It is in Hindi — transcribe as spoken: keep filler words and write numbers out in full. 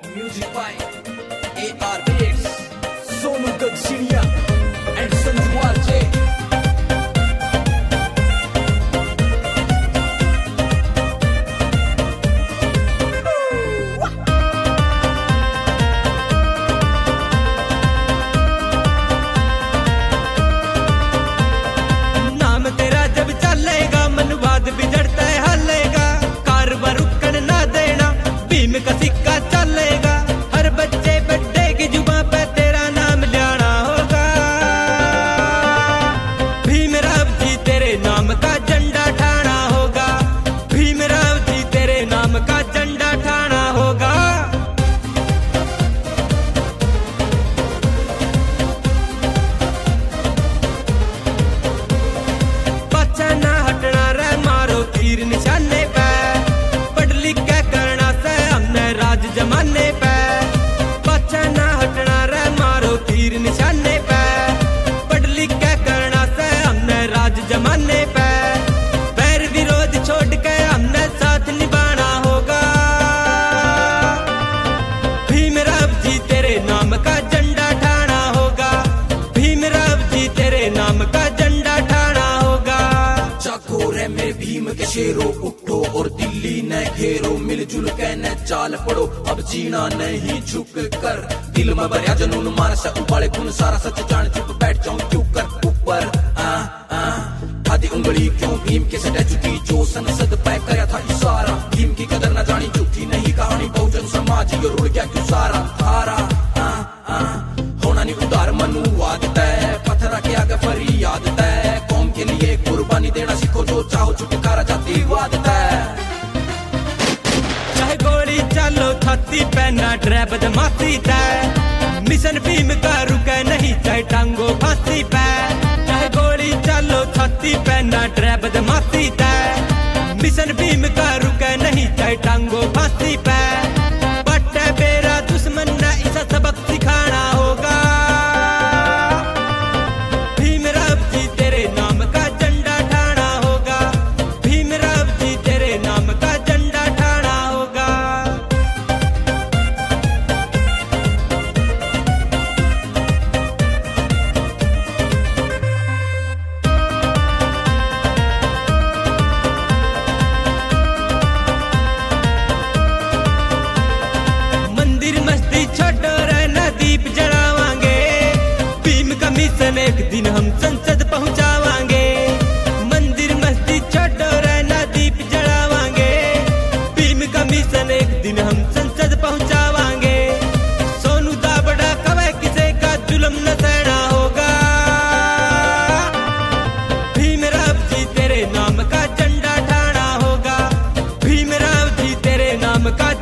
Music by A R Beats, Sonu Dakshinia and Sanju R J. नाम तेरा जब चलेगा मनवाद बिजड़ता है हलेगा, कारवा रुकन ना देना भीम का सिक्का चलेगा। हर बच्चे बड्डे की जुबान पे तेरा नाम लियाना होगा। भीमराव जी तेरे नाम का झंडा ठाना होगा। भीमराव जी तेरे नाम का झंडा ठाना होगा। बच्चा ना हटना रे मारो तीर निशाने पे, पढ़ लिख के करना से हमने राज जमाने पे। बच्चा ना हटना रे मारो तीर निशाने पे, पढ़ लिख के करना से हमने राज जमाने पे। बैर विरोध छोड़ के हमने साथ निभाना होगा। भीमराव जी तेरे नाम का झंडा ठाना होगा। भीमराव जी तेरे नाम का झंडा ठाना होगा। जागो रे मेरे भीम के शेरो, उठो और दिल्ली न घेरो। मिलजुल के न चाल पड़ो, अब जीना नहीं झुक कर। दिल में भरिया जनून मार से उबाले खून, सारा सच जान चुप बैठ जाऊं क्यों कर ऊपर। आ आ आधी उंगली क्यों भीम के स्टैचू की, जो संसद पे करया था इशारा। भीम की कदर न जानी, झूठी नहीं कहानी, बहुजन समाज ये रुड़ गया क्यों सारा हारा। आ आ होना नहीं उदार मनुवाद तय, पत्थर के आगे फरियाद तय। कौम के लिए कुर्बानी देना सीखो, जो चाहो छुटकारा जातिवाद तय। चाहे गोली चलो छाती पे ना डरे बदमाशी तय। मिशन भीम का रुके नहीं चाहे टांगो फांसी पे। चाहे गोली चलो छाती पे ना डरे बदमाशी तय। मिशन भीम का रुके नहीं चाहे टांगो फांसी पे। बट्टे बेरा दुश्मन ने इसे सबक सिखाना होगा। भीमराव जी तेरे नाम का झंडा ठाना होगा। भीमराव जी तेरे नाम का झंडा ठाना होगा। मंदिर मस्ती छोड़ो रे ना दीप जलावांगे। भीम का मिशन एक दिन हम संसद पहुंचावांगे। मंदिर मस्ती छोड़ो रे ना दीप जलावांगे। भीम का मिशन एक दिन हम संसद पहुंचावांगे। सोनू दाबड़ा कवे किसे का जुल्म न सहना होगा। भीमराव जी तेरे नाम का झंडा ठाना होगा। भीमराव जी तेरे नाम का